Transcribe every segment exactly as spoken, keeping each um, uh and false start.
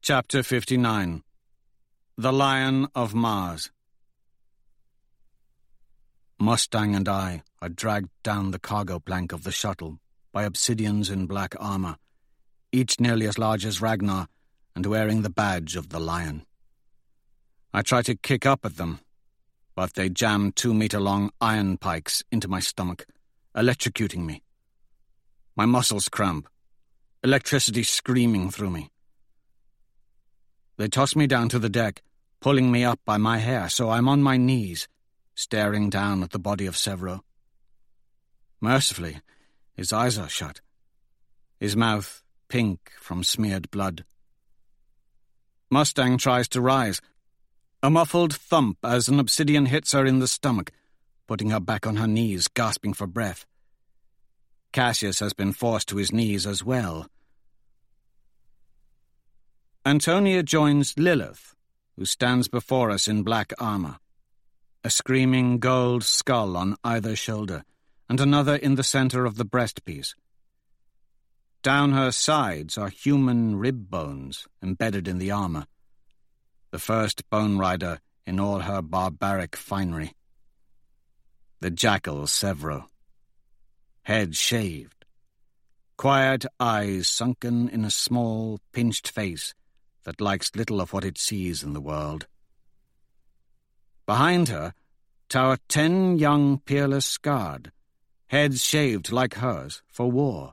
Chapter fifty-nine. The Lion of Mars. Mustang and I are dragged down the cargo plank of the shuttle by obsidians in black armor, each nearly as large as Ragnar and wearing the badge of the lion. I try to kick up at them, but they jam two-meter-long iron pikes into my stomach, electrocuting me. My muscles cramp, electricity screaming through me. They toss me down to the deck, pulling me up by my hair, so I'm on my knees, staring down at the body of Severo. Mercifully, his eyes are shut, his mouth pink from smeared blood. Mustang tries to rise, a muffled thump as an obsidian hits her in the stomach, putting her back on her knees, gasping for breath. Cassius has been forced to his knees as well. Antonia joins Lilith, who stands before us in black armor, a screaming gold skull on either shoulder, and another in the center of the breastpiece. Down her sides are human rib bones embedded in the armor, the first bone rider in all her barbaric finery. The jackal Severo, head shaved, quiet eyes sunken in a small, pinched face that likes little of what it sees in the world. Behind her tower ten young peerless Skard, heads shaved like hers for war.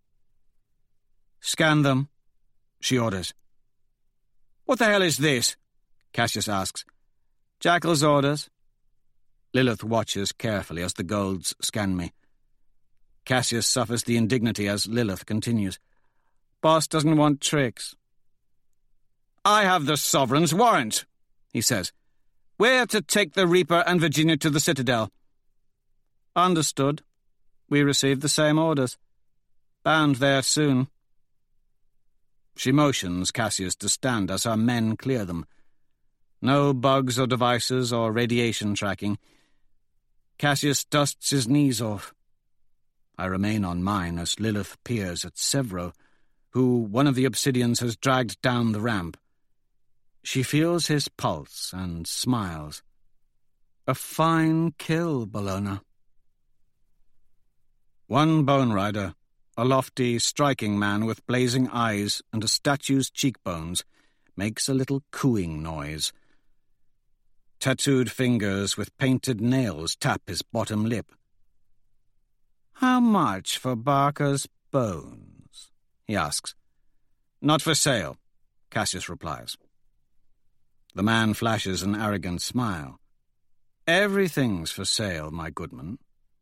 "Scan them," she orders. "What the hell is this?" Cassius asks. "Jackal's orders." Lilith watches carefully as the golds scan me. Cassius suffers the indignity as Lilith continues. "Boss doesn't want tricks." "I have the Sovereign's warrant," he says. "We're to take the Reaper and Virginia to the Citadel." "Understood. We received the same orders. Bound there soon." She motions Cassius to stand as her men clear them. No bugs or devices or radiation tracking. Cassius dusts his knees off. I remain on mine as Lilith peers at Severo, who one of the obsidians has dragged down the ramp. She feels his pulse and smiles. "A fine kill, Bellona." One bone rider, a lofty, striking man with blazing eyes and a statue's cheekbones, makes a little cooing noise. Tattooed fingers with painted nails tap his bottom lip. "How much for Barker's bones?" he asks. "Not for sale," Cassius replies. The man flashes an arrogant smile. "Everything's for sale, my goodman."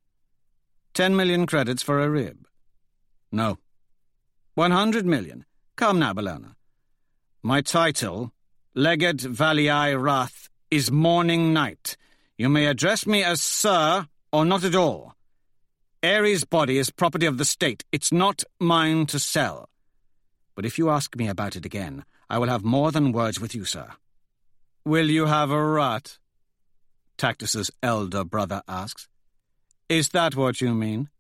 Ten million credits for a rib." "No." One hundred million. Come now, Bellona. "My title, Legate Valii Wrath, is Morning Knight. You may address me as Sir or not at all. Ares' body is property of the state. It's not mine to sell. But if you ask me about it again, I will have more than words with you, sir." "Will you have a rat?" Tactus's elder brother asks. "Is that what you mean?"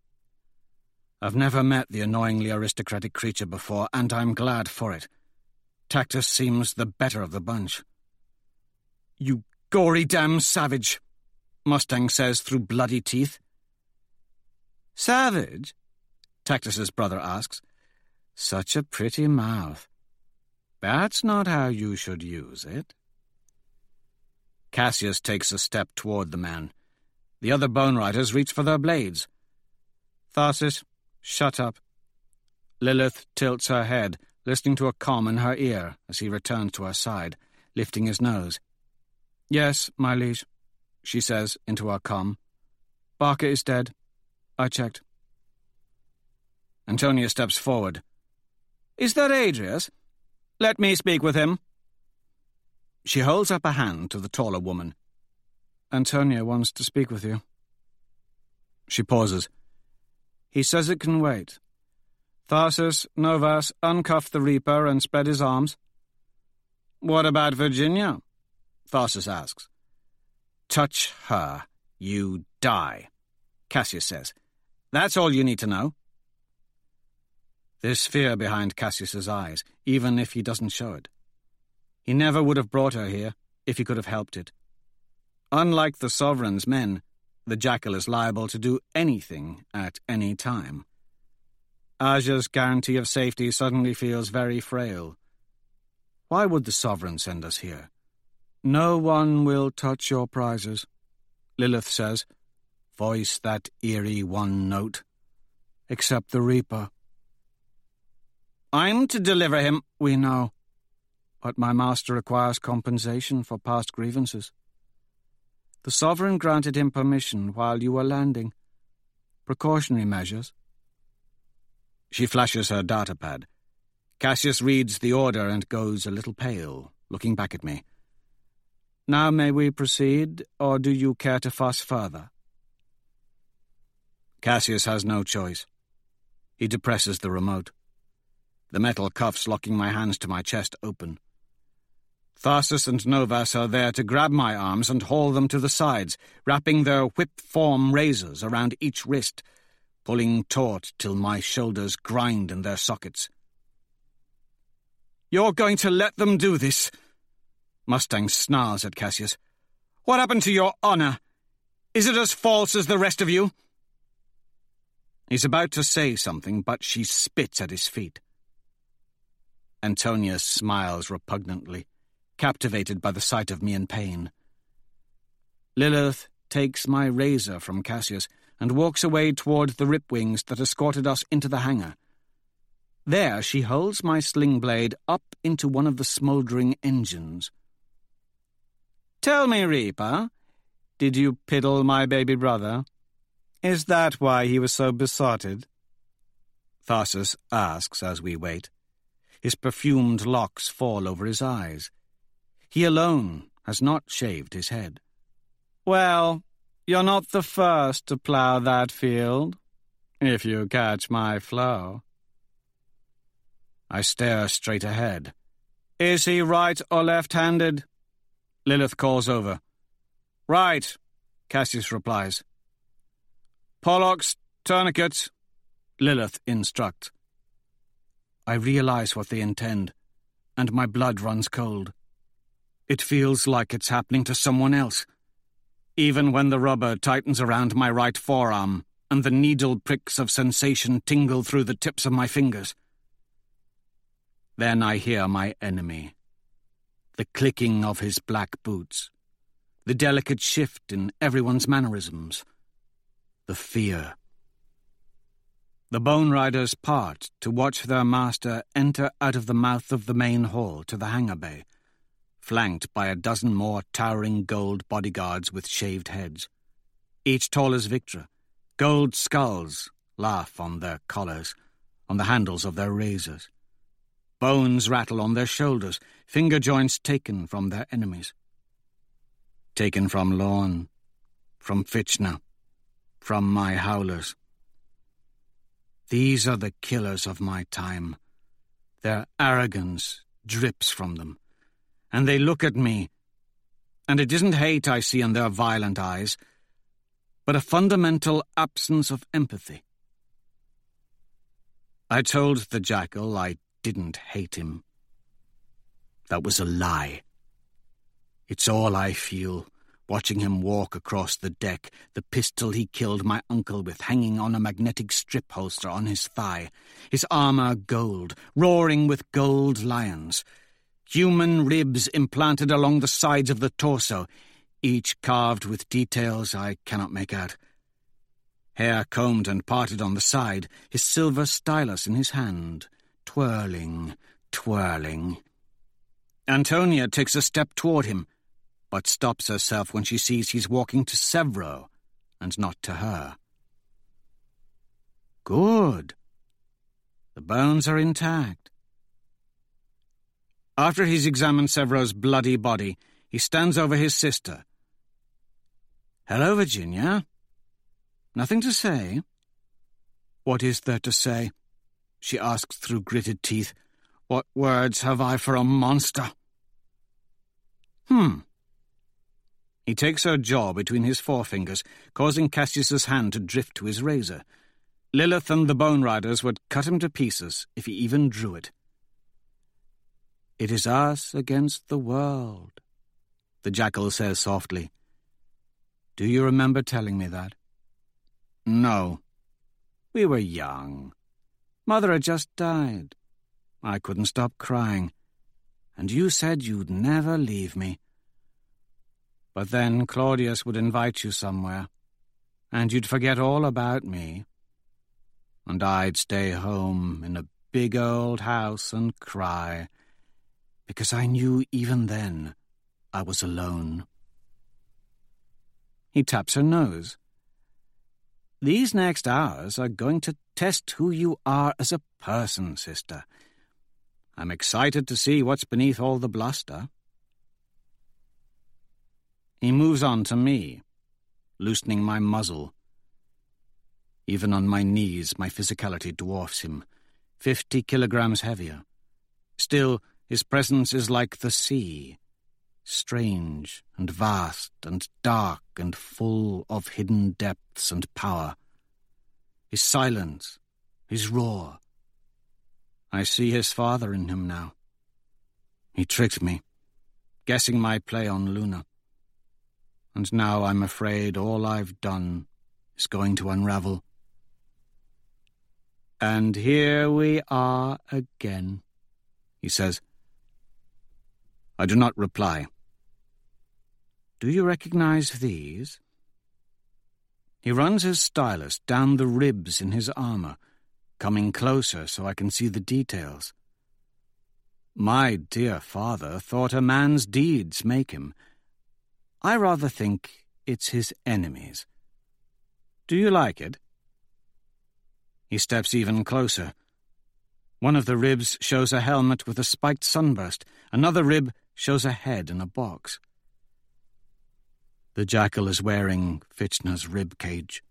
I've never met the annoyingly aristocratic creature before, and I'm glad for it. Tactus seems the better of the bunch. "You gory damn savage," Mustang says through bloody teeth. "Savage?" Tactus's brother asks. "Such a pretty mouth. That's not how you should use it." Cassius takes a step toward the man. The other bone riders reach for their blades. "Tharsis, shut up." Lilith tilts her head, listening to a comm in her ear as he returns to her side, lifting his nose. "Yes, my liege," she says into her comm. "Barker is dead. I checked." Antonia steps forward. "Is that Adrius? Let me speak with him." She holds up a hand to the taller woman. "Antonia wants to speak with you." She pauses. "He says it can wait. Tharsis, Novas, uncuff the Reaper and spread his arms." "What about Virginia?" Tharsis asks. "Touch her, you die," Cassius says. "That's all you need to know." There's fear behind Cassius's eyes, even if he doesn't show it. He never would have brought her here, if he could have helped it. Unlike the Sovereign's men, the Jackal is liable to do anything at any time. Aja's guarantee of safety suddenly feels very frail. Why would the Sovereign send us here? No one will touch your prizes, Lilith says, voice that eerie one note, except the Reaper. I'm to deliver him, we know, but my master requires compensation for past grievances. The Sovereign granted him permission while you were landing. Precautionary measures. She flashes her datapad. Cassius reads the order and goes a little pale, looking back at me. Now may we proceed, or do you care to fuss further? Cassius has no choice. He depresses the remote. The metal cuffs locking my hands to my chest open. Tharsis and Novas are there to grab my arms and haul them to the sides, wrapping their whip-form razors around each wrist, pulling taut till my shoulders grind in their sockets. You're going to let them do this? Mustang snarls at Cassius. What happened to your honor? Is it as false as the rest of you? He's about to say something, but she spits at his feet. Antonia smiles repugnantly, captivated by the sight of me in pain. Lilith takes my razor from Cassius and walks away toward the ripwings that escorted us into the hangar. There she holds my sling blade up into one of the smouldering engines. Tell me, Reaper, did you piddle my baby brother? Is that why he was so besotted? Tharsis asks as we wait. His perfumed locks fall over his eyes. He alone has not shaved his head. Well, you're not the first to plough that field, if you catch my flow. I stare straight ahead. Is he right or left-handed? Lilith calls over. Right, Cassius replies. Pollux, tourniquets, Lilith instructs. I realize what they intend, and my blood runs cold. It feels like it's happening to someone else, even when the rubber tightens around my right forearm and the needle pricks of sensation tingle through the tips of my fingers. Then I hear my enemy. The clicking of his black boots. The delicate shift in everyone's mannerisms. The fear. The Bone Riders part to watch their master enter out of the mouth of the main hall to the hangar bay, flanked by a dozen more towering gold bodyguards with shaved heads. Each tall as Victra, gold skulls laugh on their collars, on the handles of their razors. Bones rattle on their shoulders, finger joints taken from their enemies. Taken from Lorn, from Fitchner, from my howlers. These are the killers of my time. Their arrogance drips from them, and they look at me, and it isn't hate I see in their violent eyes, but a fundamental absence of empathy. I told the Jackal I didn't hate him. That was a lie. It's all I feel, watching him walk across the deck, the pistol he killed my uncle with hanging on a magnetic strip holster on his thigh, his armor gold, roaring with gold lions, human ribs implanted along the sides of the torso, each carved with details I cannot make out. Hair combed and parted on the side, his silver stylus in his hand, twirling, twirling. Antonia takes a step toward him, but stops herself when she sees he's walking to Sevro, and not to her. Good. The bones are intact. After he's examined Sevro's bloody body, he stands over his sister. Hello, Virginia. Nothing to say? What is there to say? She asks through gritted teeth. What words have I for a monster? Hmm. He takes her jaw between his forefingers, causing Cassius's hand to drift to his razor. Lilith and the Bone Riders would cut him to pieces if he even drew it. "It is us against the world," the jackal says softly. "Do you remember telling me that?" "No. We were young. Mother had just died. I couldn't stop crying. And you said you'd never leave me. But then Claudius would invite you somewhere, and you'd forget all about me. And I'd stay home in a big old house and cry, because I knew even then I was alone." He taps her nose. "These next hours are going to test who you are as a person, sister. I'm excited to see what's beneath all the bluster." He moves on to me, loosening my muzzle. Even on my knees, my physicality dwarfs him, fifty kilograms heavier. Still, his presence is like the sea, strange and vast and dark and full of hidden depths and power. His silence, his roar. I see his father in him now. He tricked me, guessing my play on Luna. And now I'm afraid all I've done is going to unravel. "And here we are again," he says. I do not reply. "Do you recognize these?" He runs his stylus down the ribs in his armor, coming closer so I can see the details. My dear father thought a man's deeds make him. I rather think it's his enemies. Do you like it? He steps even closer. One of the ribs shows a helmet with a spiked sunburst. Another rib shows a head in a box. The jackal is wearing Fitchner's rib cage.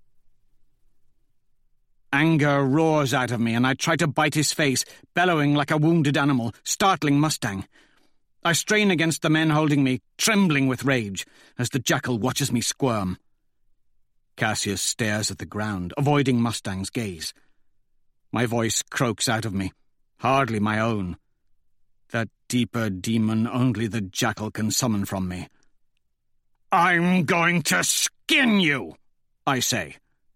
Anger roars out of me, and I try to bite his face, bellowing like a wounded animal, startling Mustang. I strain against the men holding me, trembling with rage, as the jackal watches me squirm. Cassius stares at the ground, avoiding Mustang's gaze. My voice croaks out of me, hardly my own. That deeper demon only the jackal can summon from me. "I'm going to skin you," I say.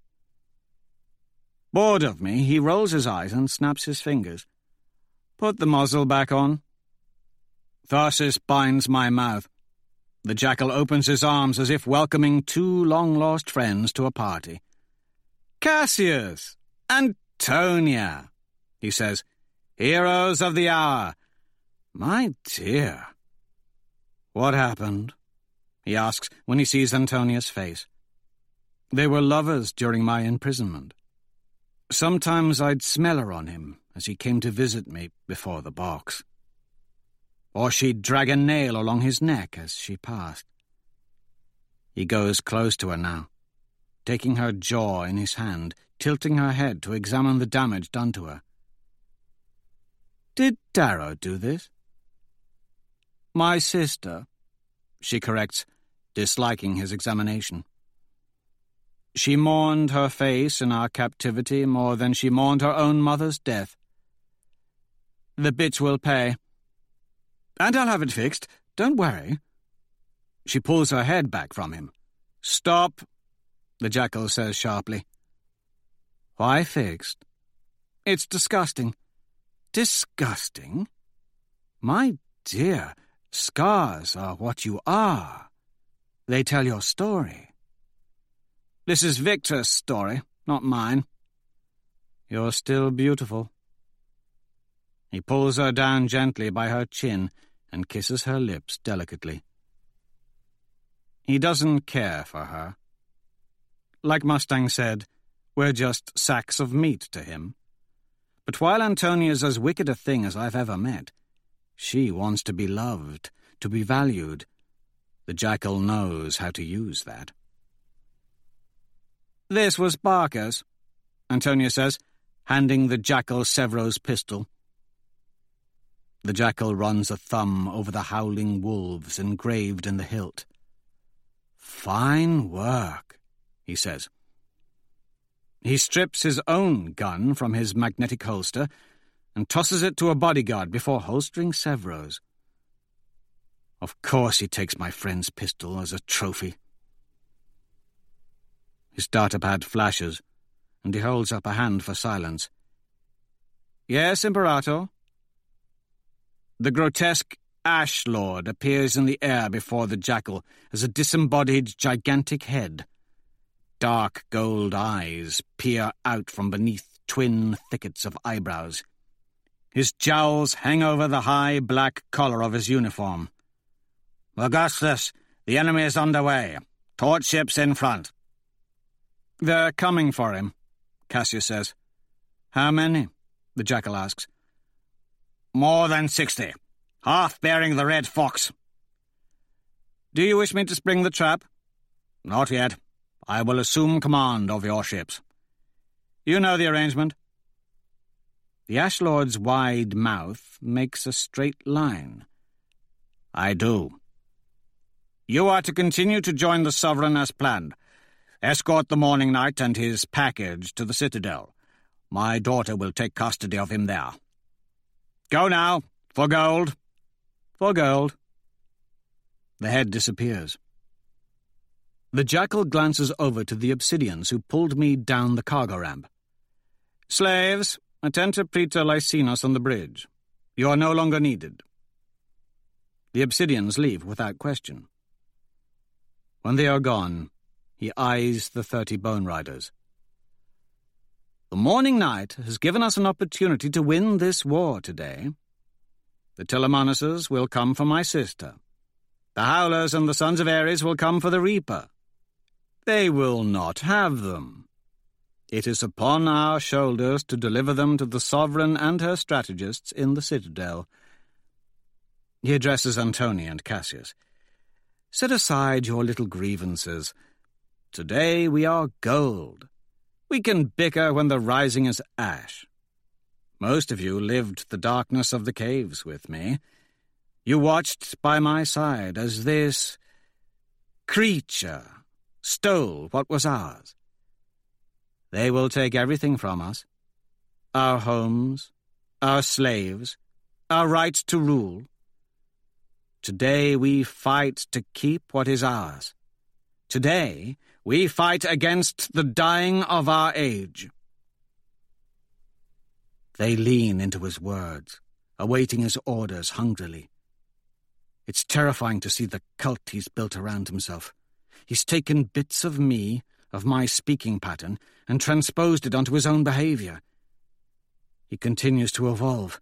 Bored of me, he rolls his eyes and snaps his fingers. "Put the muzzle back on." Tharsis binds my mouth. The jackal opens his arms as if welcoming two long-lost friends to a party. "Cassius! Antonia!" he says. "Heroes of the hour! My dear!" "What happened?" he asks when he sees Antonia's face. They were lovers during my imprisonment. Sometimes I'd smell her on him as he came to visit me before the box. Or she'd drag a nail along his neck as she passed. He goes close to her now, taking her jaw in his hand, tilting her head to examine the damage done to her. "Did Darrow do this?" "My sister," she corrects, disliking his examination. "She mourned her face in our captivity more than she mourned her own mother's death. The bitch will pay. And I'll have it fixed, don't worry." She pulls her head back from him. "Stop," the jackal says sharply. "Why fixed?" "It's disgusting." "Disgusting? My dear, scars are what you are. They tell your story." "This is Victor's story, not mine." "You're still beautiful." He pulls her down gently by her chin and kisses her lips delicately. He doesn't care for her. Like Mustang said, we're just sacks of meat to him. But while Antonia's as wicked a thing as I've ever met, she wants to be loved, to be valued. The jackal knows how to use that. "This was Barker's," Antonia says, handing the jackal Sevro's pistol. The jackal runs a thumb over the howling wolves engraved in the hilt. "Fine work," he says. He strips his own gun from his magnetic holster and tosses it to a bodyguard before holstering Severo's. Of course he takes my friend's pistol as a trophy. His datapad flashes, and he holds up a hand for silence. Yes, Imperator? The grotesque Ash Lord appears in the air before the jackal as a disembodied gigantic head. Dark gold eyes peer out from beneath twin thickets of eyebrows. His jowls hang over the high black collar of his uniform. Augustus, the enemy is underway. Torch ships in front. They're coming for him, Cassius says. How many? The jackal asks. More than sixty. Half bearing the Red Fox. Do you wish me to spring the trap? Not yet. I will assume command of your ships. You know the arrangement. The Ash Lord's wide mouth makes a straight line. I do. You are to continue to join the Sovereign as planned. Escort the Morning Knight and his package to the Citadel. My daughter will take custody of him there. Go now, for gold. For gold. The head disappears. The jackal glances over to the Obsidians who pulled me down the cargo ramp. Slaves, attend to Praetor Lycinos on the bridge. You are no longer needed. The Obsidians leave without question. When they are gone, he eyes the thirty Bone Riders. The Morning Knight has given us an opportunity to win this war today. The Telemonuses will come for my sister. The Howlers and the Sons of Ares will come for the Reaper. They will not have them. It is upon our shoulders to deliver them to the Sovereign and her strategists in the Citadel. He addresses Antony and Cassius. Set aside your little grievances. Today we are gold. We can bicker when the rising is ash. Most of you lived the darkness of the caves with me. You watched by my side as this creature stole what was ours. They will take everything from us. Our homes, our slaves, our right to rule. Today we fight to keep what is ours. Today we fight against the dying of our age. They lean into his words, awaiting his orders hungrily. It's terrifying to see the cult he's built around himself. He's taken bits of me, of my speaking pattern, and transposed it onto his own behavior. He continues to evolve.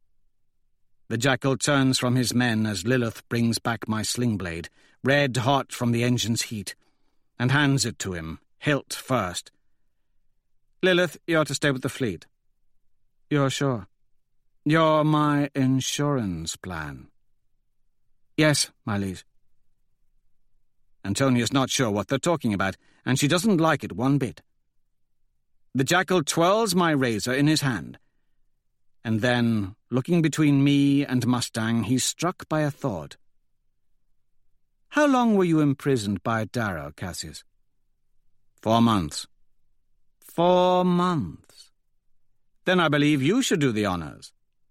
The jackal turns from his men as Lilith brings back my sling blade, red hot from the engine's heat, and hands it to him, hilt first. Lilith, you're to stay with the fleet. You're sure? You're my insurance plan. Yes, my liege. Antonia's not sure what they're talking about, and she doesn't like it one bit. The jackal twirls my razor in his hand. And then, looking between me and Mustang, he's struck by a thought. How long were you imprisoned by Darrow, Cassius? Four months. Four months. Then I believe you should do the honors.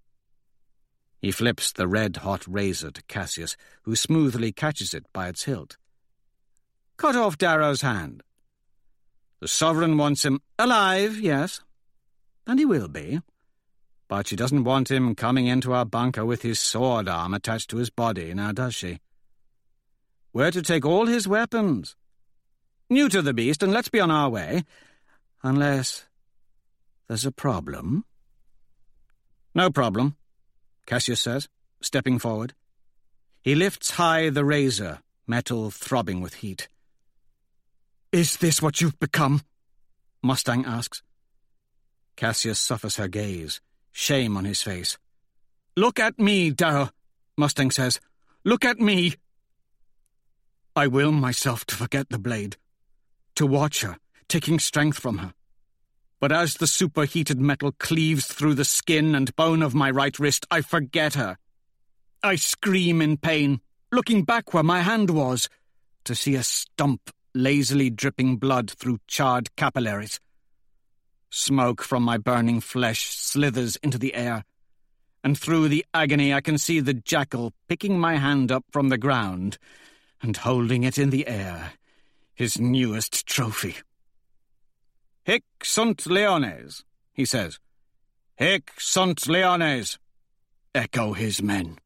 He flips the red-hot razor to Cassius, who smoothly catches it by its hilt. Cut off Darrow's hand. The Sovereign wants him alive, yes, and he will be. But she doesn't want him coming into our bunker with his sword arm attached to his body, now does she? We're to take all his weapons. New to the beast, and let's be on our way. Unless there's a problem. No problem, Cassius says, stepping forward. He lifts high the razor, metal throbbing with heat. Is this what you've become? Mustang asks. Cassius suffers her gaze, shame on his face. Look at me, Darrow, Mustang says. Look at me. I will myself to forget the blade, to watch her, taking strength from her. But as the superheated metal cleaves through the skin and bone of my right wrist, I forget her. I scream in pain, looking back where my hand was, to see a stump lazily dripping blood through charred capillaries. Smoke from my burning flesh slithers into the air, and through the agony I can see the jackal picking my hand up from the ground and holding it in the air, his newest trophy. "Hic sunt leones," he says. "Hic sunt leones," echo his men.